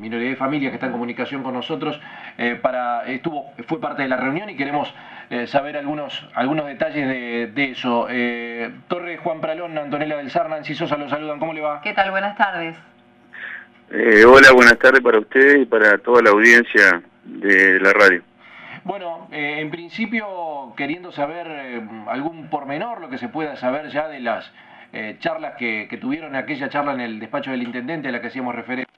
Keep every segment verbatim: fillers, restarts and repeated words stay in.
Minoridad y Familia, que está en comunicación con nosotros, eh, para estuvo fue parte de la reunión y queremos eh, saber algunos algunos detalles de, de eso. Eh, Torres, Juan Pralón, Antonella del Sar, Nancy Sosa los saludan. ¿Cómo le va? ¿Qué tal? Buenas tardes. Eh, hola, buenas tardes para ustedes y para toda la audiencia de la radio. Bueno, eh, en principio queriendo saber eh, algún pormenor, lo que se pueda saber ya de las eh, charlas que, que tuvieron, aquella charla en el despacho del intendente a la que hacíamos referencia.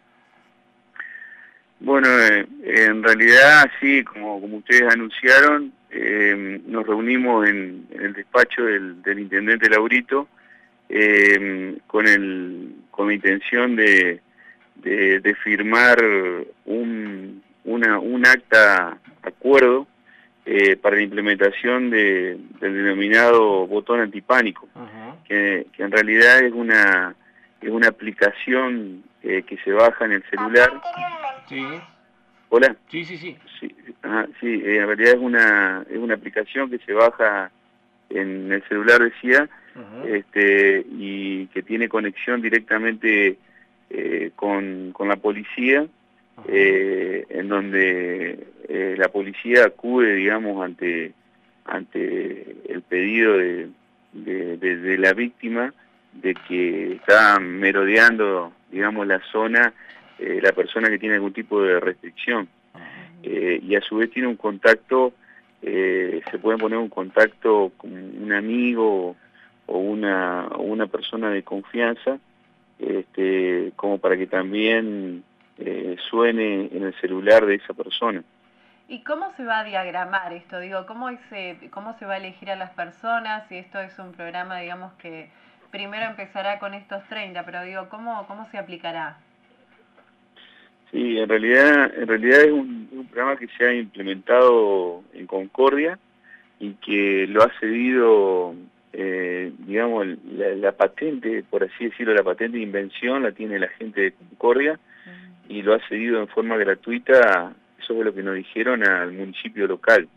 Bueno, eh, en realidad sí, como, como ustedes anunciaron, eh, nos reunimos en, en el despacho del, del intendente Laurito eh, con, el, con la intención de, de, de firmar un, una, un acta acuerdo eh, para la implementación de, del denominado botón antipánico, uh-huh. que, que en realidad es una, es una aplicación eh, que se baja en el celular. Sí. ¿Hola? Sí, sí, sí. Sí, ajá, sí eh, en realidad es una, es una aplicación que se baja en el celular, decía, uh-huh. este, y que tiene conexión directamente eh, con, con la policía, uh-huh. eh, en donde eh, la policía acude, digamos, ante, ante el pedido de, de, de, de la víctima de que está merodeando, digamos, la zona, eh, la persona que tiene algún tipo de restricción. Eh, y a su vez tiene un contacto, eh, se puede poner un contacto con un amigo o una, o una persona de confianza, este, como para que también eh, suene en el celular de esa persona. ¿Y cómo se va a diagramar esto? Digo, ¿cómo se, cómo se va a elegir a las personas? Si esto es un programa, digamos, que primero empezará con estos treinta, pero digo, ¿cómo, cómo se aplicará? Sí, en realidad, en realidad es un, un programa que se ha implementado en Concordia y que lo ha cedido, eh, digamos, la, la patente, por así decirlo, la patente de invención la tiene la gente de Concordia uh-huh. y lo ha cedido en forma gratuita, eso es lo que nos dijeron, al municipio local.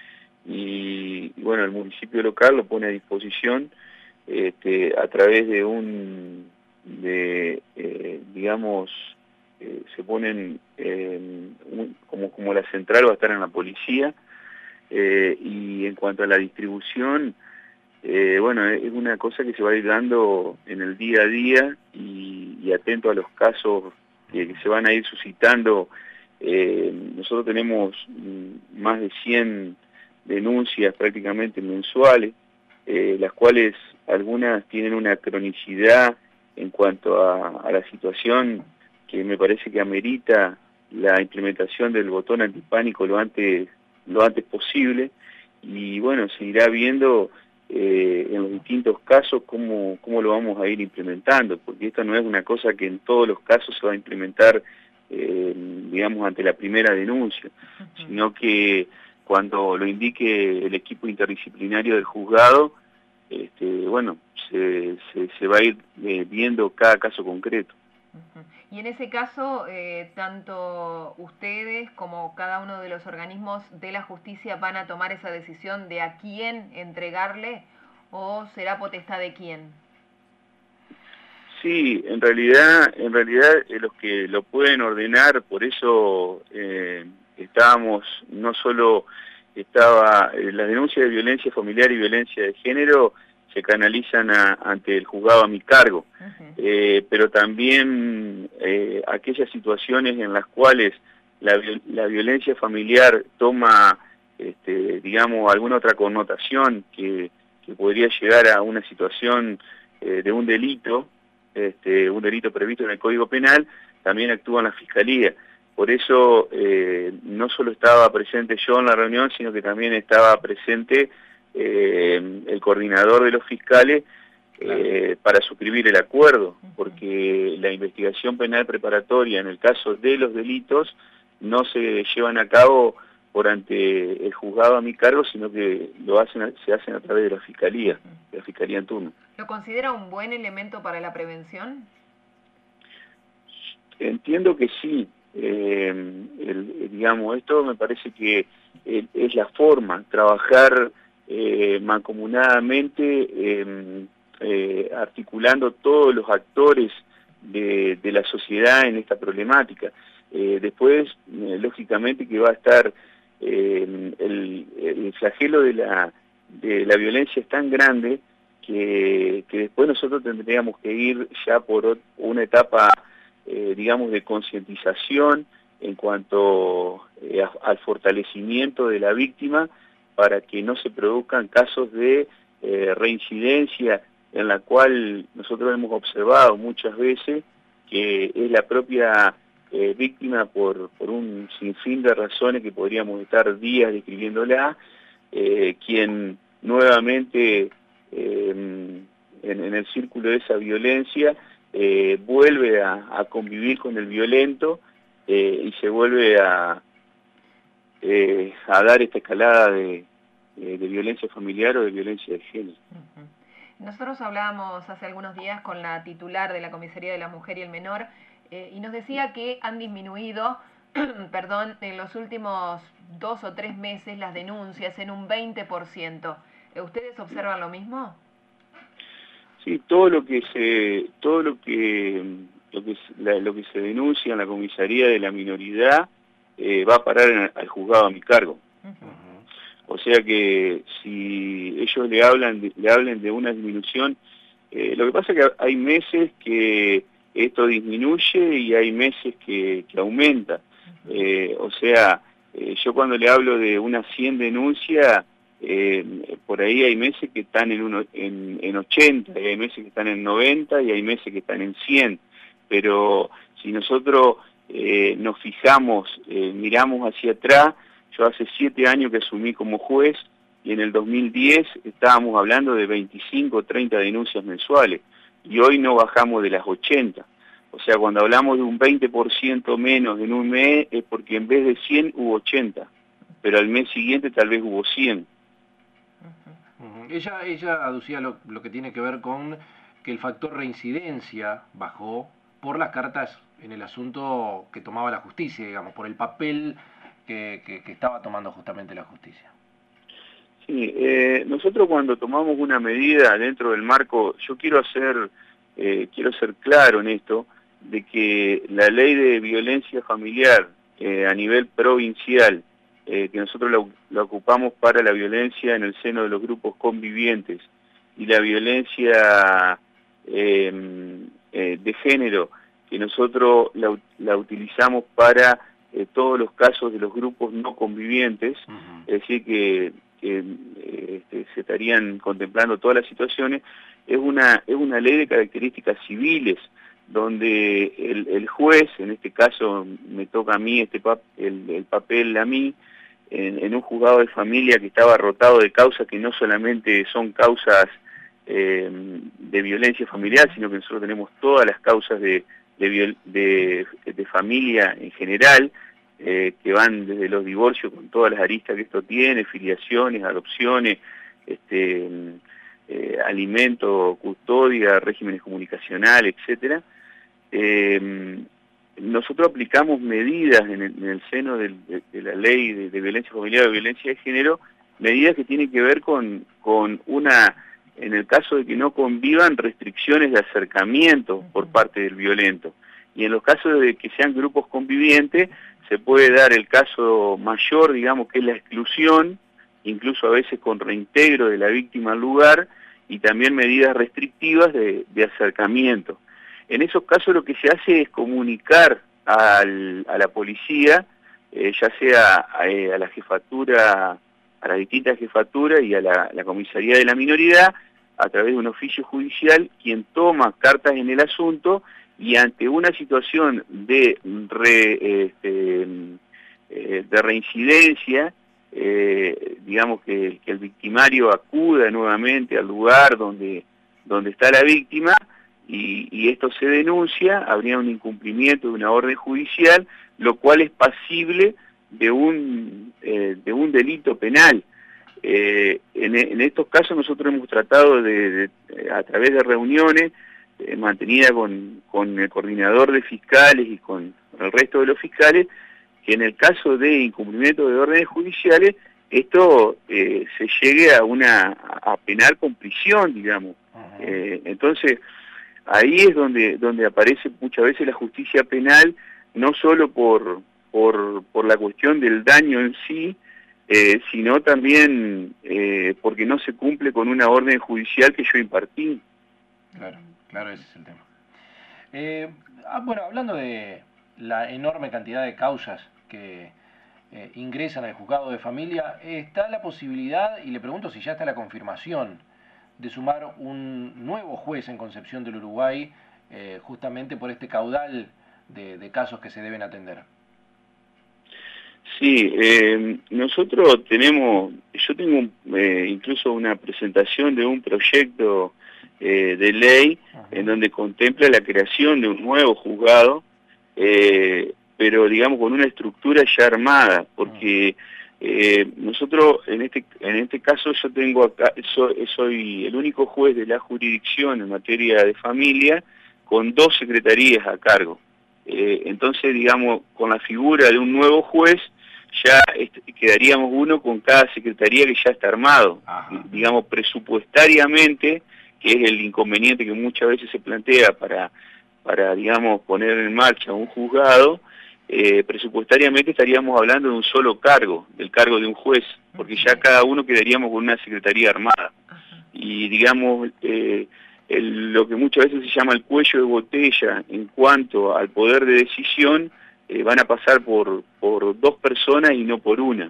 Y, y bueno, el municipio local lo pone a disposición este, a través de un, de, eh, digamos, Eh, se ponen eh, un, como, como la central va a estar en la policía eh, y en cuanto a la distribución, eh, bueno, es una cosa que se va a ir dando en el día a día y, y atento a los casos que, que se van a ir suscitando. Eh, nosotros tenemos más de cien denuncias prácticamente mensuales, eh, las cuales algunas tienen una cronicidad en cuanto a, a la situación que me parece que amerita la implementación del botón antipánico lo antes lo antes posible, y bueno, se irá viendo eh, en los distintos casos cómo, cómo lo vamos a ir implementando, porque esto no es una cosa que en todos los casos se va a implementar, eh, digamos, ante la primera denuncia, uh-huh. sino que cuando lo indique el equipo interdisciplinario del juzgado, este, bueno, se, se, se va a ir eh, viendo cada caso concreto. Y en ese caso, eh, tanto ustedes como cada uno de los organismos de la justicia van a tomar esa decisión de a quién entregarle, o será potestad de quién. Sí, en realidad, en realidad eh, los que lo pueden ordenar, por eso eh, estábamos, no solo estaba, eh, las denuncias de violencia familiar y violencia de género se canalizan a, ante el juzgado a mi cargo, uh-huh. eh, pero también eh, aquellas situaciones en las cuales la, la violencia familiar toma, este, digamos, alguna otra connotación que, que podría llegar a una situación eh, de un delito, este, un delito previsto en el Código Penal, también actúa en la Fiscalía. Por eso eh, no solo estaba presente yo en la reunión, sino que también estaba presente Eh, el coordinador de los fiscales eh, para suscribir el acuerdo, porque la investigación penal preparatoria en el caso de los delitos no se llevan a cabo por ante el juzgado a mi cargo, sino que lo hacen, se hacen a través de la fiscalía, de la fiscalía en turno. ¿Lo considera un buen elemento para la prevención? Entiendo que sí. Eh, el, digamos, esto me parece que el, es la forma, trabajar Eh, mancomunadamente, eh, eh, articulando todos los actores de, de la sociedad en esta problemática. Eh, después, eh, lógicamente que va a estar eh, el, el flagelo de la, de la violencia es tan grande que, que después nosotros tendríamos que ir ya por una etapa, eh, digamos, de concientización en cuanto eh, a, al fortalecimiento de la víctima para que no se produzcan casos de eh, reincidencia, en la cual nosotros hemos observado muchas veces que es la propia eh, víctima por, por un sinfín de razones que podríamos estar días describiéndola, eh, quien nuevamente eh, en, en el círculo de esa violencia eh, vuelve a, a convivir con el violento eh, y se vuelve a, eh, a dar esta escalada de, de, de violencia familiar o de violencia de género. Uh-huh. Nosotros hablábamos hace algunos días con la titular de la Comisaría de la Mujer y el Menor eh, y nos decía que han disminuido, perdón, en los últimos dos o tres meses las denuncias en un veinte por ciento. ¿Ustedes observan lo mismo? Sí, todo lo que se, todo lo que, lo que, la, lo que se denuncia en la Comisaría de la Minoridad eh, va a parar en, al juzgado a mi cargo. Uh-huh. O sea que si ellos le hablan de, le hablen de una disminución, eh, lo que pasa es que hay meses que esto disminuye y hay meses que, que aumenta. Eh, o sea, eh, yo cuando le hablo de unas cien denuncias, eh, por ahí hay meses que están en, uno, en, en ochenta, y hay meses que están en noventa y hay meses que están en cien. Pero si nosotros eh, nos fijamos, eh, miramos hacia atrás, yo hace siete años que asumí como juez y en el dos mil diez estábamos hablando de veinticinco o treinta denuncias mensuales y hoy no bajamos de las ochenta. O sea, cuando hablamos de un veinte por ciento menos en un mes es porque en vez de cien hubo ochenta, pero al mes siguiente tal vez hubo cien. Uh-huh. Ella, ella aducía lo, lo que tiene que ver con que el factor reincidencia bajó por las cartas en el asunto que tomaba la justicia, digamos, por el papel Que, que, que estaba tomando justamente la justicia. Sí, eh, nosotros cuando tomamos una medida dentro del marco, yo quiero hacer, eh, quiero ser claro en esto, de que la ley de violencia familiar eh, a nivel provincial, eh, que nosotros la, la ocupamos para la violencia en el seno de los grupos convivientes y la violencia eh, eh, de género, que nosotros la, la utilizamos para Eh, todos los casos de los grupos no convivientes, uh-huh. Es decir, que, que eh, este, se estarían contemplando todas las situaciones, es una, es una ley de características civiles, donde el, el juez, en este caso me toca a mí este pap el, el papel a mí, en, en un juzgado de familia que estaba rotado de causas que no solamente son causas eh, de violencia familiar, sino que nosotros tenemos todas las causas de De, de, de familia en general, eh, que van desde los divorcios con todas las aristas que esto tiene, filiaciones, adopciones, este, eh, alimento, custodia, regímenes comunicacionales, etcétera. Eh, nosotros aplicamos medidas en el, en el seno de, de, de la ley de, de violencia familiar o violencia de género, medidas que tienen que ver con, con una... en el caso de que no convivan, restricciones de acercamiento por parte del violento. Y en los casos de que sean grupos convivientes, se puede dar el caso mayor, digamos, que es la exclusión, incluso a veces con reintegro de la víctima al lugar, y también medidas restrictivas de, de acercamiento. En esos casos lo que se hace es comunicar al, a la policía, eh, ya sea a, a la jefatura, a las distintas jefaturas y a la, la comisaría de la minoridad, a través de un oficio judicial, quien toma cartas en el asunto y ante una situación de, re, este, eh, de reincidencia, eh, digamos que, que el victimario acuda nuevamente al lugar donde, donde está la víctima y, y esto se denuncia, habría un incumplimiento de una orden judicial, lo cual es pasible de un, eh, de un delito penal. Eh, en, en estos casos nosotros hemos tratado de, de a través de reuniones eh, mantenidas con, con el coordinador de fiscales y con, con el resto de los fiscales, que en el caso de incumplimiento de órdenes judiciales, esto eh, se llegue a una a penar con prisión, digamos. Uh-huh. eh, entonces, ahí es donde, donde aparece muchas veces la justicia penal, no solo por, por, por la cuestión del daño en sí, eh, sino también eh, porque no se cumple con una orden judicial que yo impartí. Claro, claro, ese es el tema. Eh, ah, bueno, hablando de la enorme cantidad de causas que eh, ingresan al juzgado de familia, ¿está la posibilidad, y le pregunto si ya está la confirmación, de sumar un nuevo juez en Concepción del Uruguay, eh, justamente por este caudal de, de casos que se deben atender? Sí, eh, nosotros tenemos, yo tengo eh, incluso una presentación de un proyecto eh, de ley Ajá. en donde contempla la creación de un nuevo juzgado, eh, pero digamos con una estructura ya armada, porque eh, nosotros en este en este caso yo tengo acá, soy, soy el único juez de la jurisdicción en materia de familia con dos secretarías a cargo. Eh, entonces, digamos, con la figura de un nuevo juez, ya este, quedaríamos uno con cada secretaría que ya está armado. Ajá. Digamos, presupuestariamente, que es el inconveniente que muchas veces se plantea para, para digamos, poner en marcha un juzgado, eh, presupuestariamente estaríamos hablando de un solo cargo, del cargo de un juez, porque ya cada uno quedaríamos con una secretaría armada. Ajá. Y, digamos, eh, el, lo que muchas veces se llama el cuello de botella en cuanto al poder de decisión, eh, van a pasar por, por dos personas y no por una.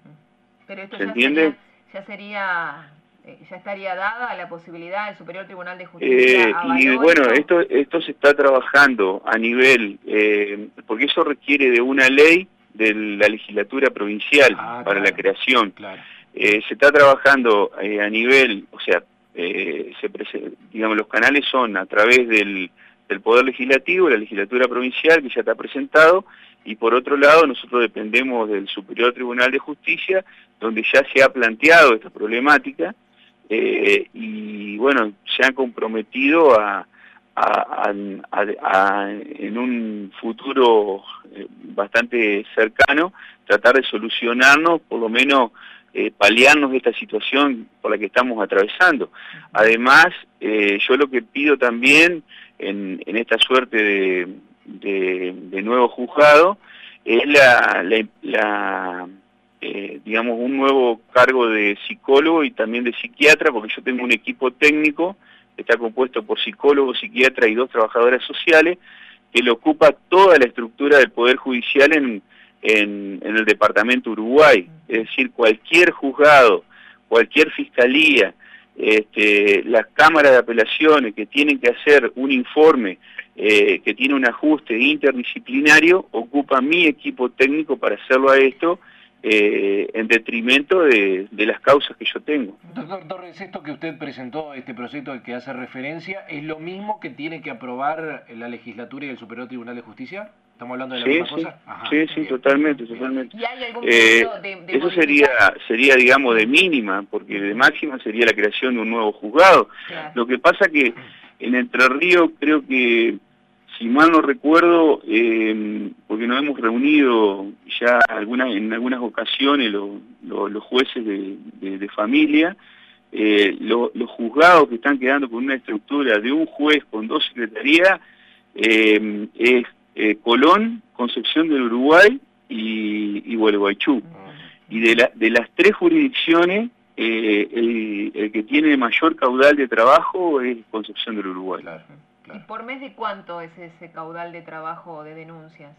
Pero esto ¿Se ya entiende? Sería, ya sería, eh, ya estaría dada la posibilidad del Superior Tribunal de Justicia. Eh, y bueno, esto esto se está trabajando a nivel, eh, porque eso requiere de una ley de la legislatura provincial ah, para claro, la creación. Claro. Eh, se está trabajando eh, a nivel, o sea, eh, se digamos, los canales son a través del, del Poder Legislativo, la legislatura provincial, que ya está presentado, y por otro lado nosotros dependemos del Superior Tribunal de Justicia, donde ya se ha planteado esta problemática, eh, y bueno, se han comprometido a, a, a, a, a en un futuro eh, bastante cercano, tratar de solucionarnos, por lo menos eh, paliarnos esta situación por la que estamos atravesando. Además, eh, yo lo que pido también en, en esta suerte de, de, de nuevo juzgado es la, la, la eh, digamos, un nuevo cargo de psicólogo y también de psiquiatra, porque yo tengo un equipo técnico que está compuesto por psicólogo, psiquiatra y dos trabajadoras sociales, que le ocupa toda la estructura del Poder Judicial en, en, en el departamento Uruguay. Es decir, cualquier juzgado, cualquier fiscalía, este, las cámaras de apelaciones que tienen que hacer un informe eh, que tiene un ajuste interdisciplinario, ocupa mi equipo técnico para hacerlo a esto, Eh, en detrimento de, de las causas que yo tengo. Doctor Torres, esto que usted presentó, este proyecto al que hace referencia, ¿es lo mismo que tiene que aprobar la legislatura y el Superior Tribunal de Justicia? ¿Estamos hablando de la sí, misma sí, cosa? Ajá. Sí, sí, totalmente, totalmente. ¿Y hay algún eh, de, de eso sería, sería, digamos, de mínima, porque de máxima sería la creación de un nuevo juzgado. Claro. Lo que pasa que en Entre Ríos creo que, si mal no recuerdo, eh, porque nos hemos reunido ya algunas, en algunas ocasiones lo, lo, los jueces de, de, de familia, eh, lo, los juzgados que están quedando con una estructura de un juez con dos secretarías, eh, es eh, Colón, Concepción del Uruguay y, y Gualeguaychú. Y de, la, de las tres jurisdicciones, eh, el, el que tiene mayor caudal de trabajo es Concepción del Uruguay. Claro. ¿Y por mes de cuánto es ese caudal de trabajo de denuncias?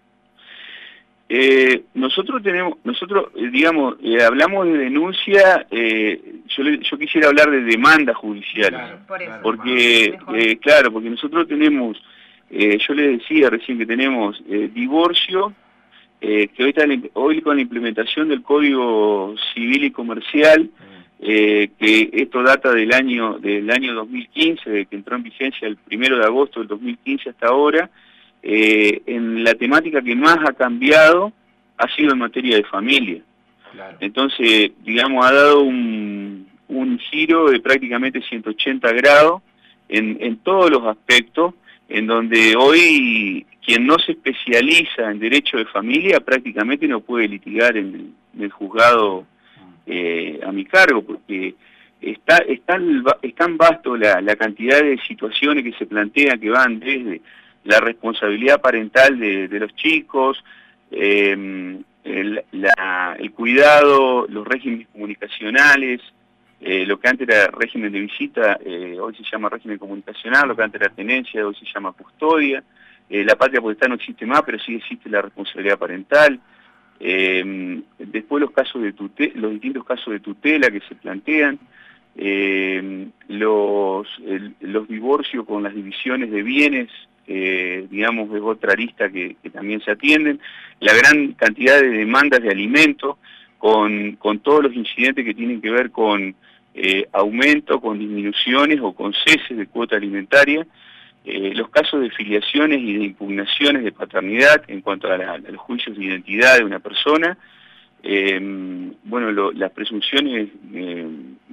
Eh, nosotros tenemos, nosotros eh, digamos, eh, hablamos de denuncia, eh, yo, le, yo quisiera hablar de demanda judicial, claro, por eso, porque, eh, claro, porque nosotros tenemos, eh, yo les decía recién que tenemos eh, divorcio, eh, que hoy, está la, hoy con la implementación del Código Civil y Comercial, Eh, que esto data del año del año dos mil quince, de que entró en vigencia el primero de agosto del dos mil quince hasta ahora, eh, en la temática que más ha cambiado ha sido en materia de familia. Claro. Entonces, digamos, ha dado un, un giro de prácticamente ciento ochenta grados en, en todos los aspectos, en donde hoy quien no se especializa en derecho de familia prácticamente no puede litigar en el, en el juzgado Eh, a mi cargo, porque está, está, es tan vasto la, la cantidad de situaciones que se plantean, que van desde la responsabilidad parental de, de los chicos, eh, el, la, el cuidado, los regímenes comunicacionales, eh, lo que antes era régimen de visita, eh, hoy se llama régimen comunicacional, lo que antes era tenencia, hoy se llama custodia, eh, la patria potestad no existe más, pero sí existe la responsabilidad parental. Eh, después los casos de tutela, los distintos casos de tutela que se plantean, eh, los, el, los divorcios con las divisiones de bienes, eh, digamos, es otra arista que, que también se atienden, la gran cantidad de demandas de alimentos, con, con todos los incidentes que tienen que ver con eh, aumento, con disminuciones o con ceses de cuota alimentaria, eh, los casos de filiaciones y de impugnaciones de paternidad en cuanto a, la, a los juicios de identidad de una persona, eh, bueno, lo, las presunciones eh,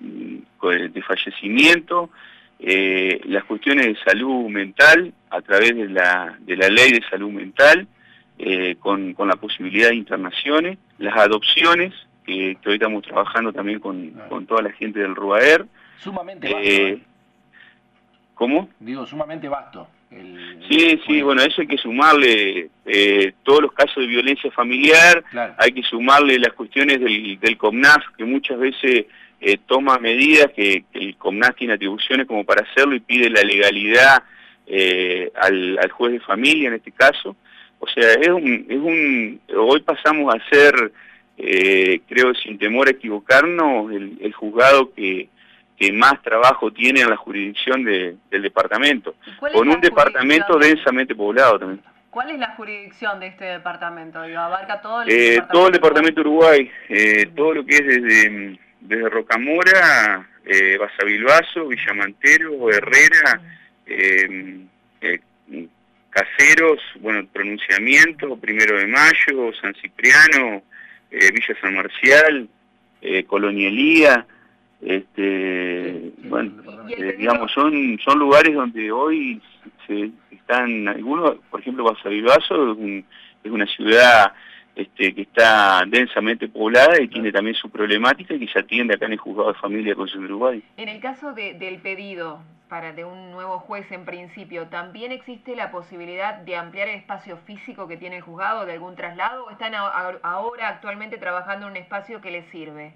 de fallecimiento, eh, las cuestiones de salud mental a través de la, de la ley de salud mental, eh, con, con la posibilidad de internaciones, las adopciones, que, que hoy estamos trabajando también con, con toda la gente del RUAER. Sumamente vasto. Eh, ¿eh? ¿Cómo? Digo, sumamente vasto. El, sí, el, sí, bueno, a eso hay que sumarle eh, todos los casos de violencia familiar, claro. Hay que sumarle las cuestiones del, del COMNAF, que muchas veces eh, toma medidas que, que el COMNAF tiene atribuciones como para hacerlo y pide la legalidad eh, al, al juez de familia en este caso. O sea, es un, es un hoy pasamos a ser, eh, creo sin temor a equivocarnos, el, el juzgado que... que más trabajo tiene en la jurisdicción de, del departamento, con un departamento densamente poblado también. ¿Cuál es la jurisdicción de este departamento? Digo, ¿abarca todo el eh, departamento? Todo el departamento de Uruguay, eh, uh-huh. todo lo que es desde, desde Rocamora, eh, Basavilbaso, Villamantero, Herrera, eh, eh, Caseros, bueno, Pronunciamiento, Primero de Mayo, San Cipriano, eh, Villa San Marcial, eh, Colonia Elía. Este, sí, bueno, eh, digamos, son son lugares donde hoy se están, algunos, por ejemplo, Basavilbaso es, un, es una ciudad este, que está densamente poblada y tiene también su problemática y que se atiende acá en el Juzgado de Familia de Concepción de Uruguay. En el caso de, del pedido para de un nuevo juez en principio, ¿también existe la posibilidad de ampliar el espacio físico que tiene el juzgado, de algún traslado, o están a, a, ahora actualmente trabajando en un espacio que les sirve?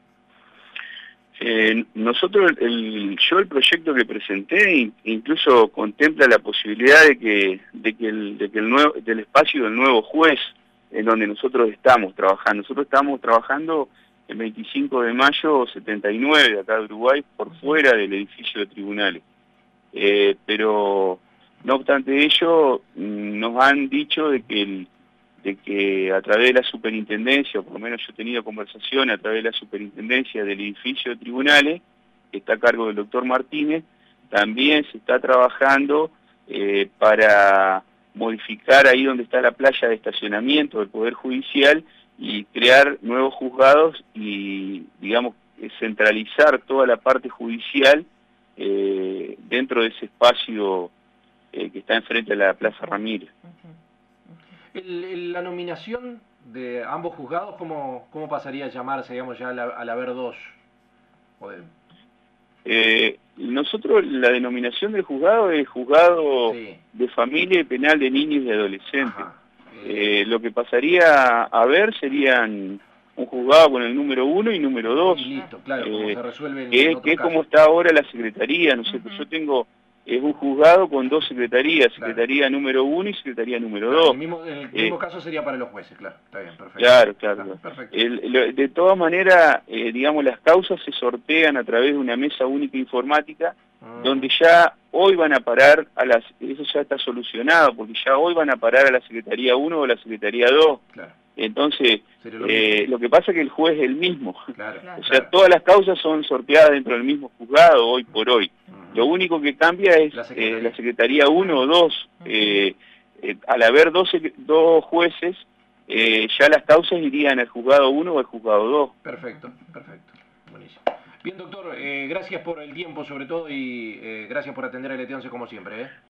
Eh, nosotros, el, yo el proyecto que presenté incluso contempla la posibilidad de que, de que, el, de que el nuevo, del espacio del nuevo juez en donde nosotros estamos trabajando. Nosotros estamos trabajando el veinticinco de mayo setenta y nueve de acá de Uruguay, por fuera del edificio de tribunales. Eh, pero no obstante ello, nos han dicho de que el de que a través de la superintendencia, o por lo menos yo he tenido conversaciones a través de la superintendencia del edificio de tribunales, que está a cargo del doctor Martínez, también se está trabajando eh, para modificar ahí donde está la playa de estacionamiento del Poder Judicial y crear nuevos juzgados y, digamos, centralizar toda la parte judicial eh, dentro de ese espacio eh, que está enfrente de la Plaza Ramírez. El, el, la nominación de ambos juzgados, ¿cómo, cómo pasaría a llamarse, digamos, ya al, al haber dos? De... Eh, nosotros, la denominación del juzgado es juzgado sí. de familia y penal de niños y adolescentes. Eh... Eh, lo que pasaría a ver serían un juzgado con el número uno y número dos. Y listo, claro, como se resuelve en que, en otro que es caso. como está ahora la secretaría, ¿no es cierto? Uh-huh. Yo tengo... Es un juzgado con dos secretarías, secretaría claro. número uno y secretaría número claro, dos. En el mismo, en el mismo eh, caso sería para los jueces, claro, está bien, perfecto. Claro, claro. Ah, perfecto. El, el, de todas maneras, eh, digamos, las causas se sortean a través de una mesa única informática, uh-huh. donde ya hoy van a parar a las... Eso ya está solucionado, porque ya hoy van a parar a la secretaría uno o la secretaría dos. Claro. Entonces, lo, eh, lo que pasa es que el juez es el mismo. Claro, o sea, claro. todas las causas son sorteadas dentro del mismo juzgado hoy por hoy. Uh-huh. Lo único que cambia es la secretaría, eh, la secretaría uno o dos. Uh-huh. eh, eh, al haber dos, dos jueces, eh, ya las causas irían al juzgado uno o al juzgado dos. Perfecto, perfecto. Buenísimo. Bien, doctor, eh, gracias por el tiempo sobre todo y eh, gracias por atender a L T once como siempre. ¿eh?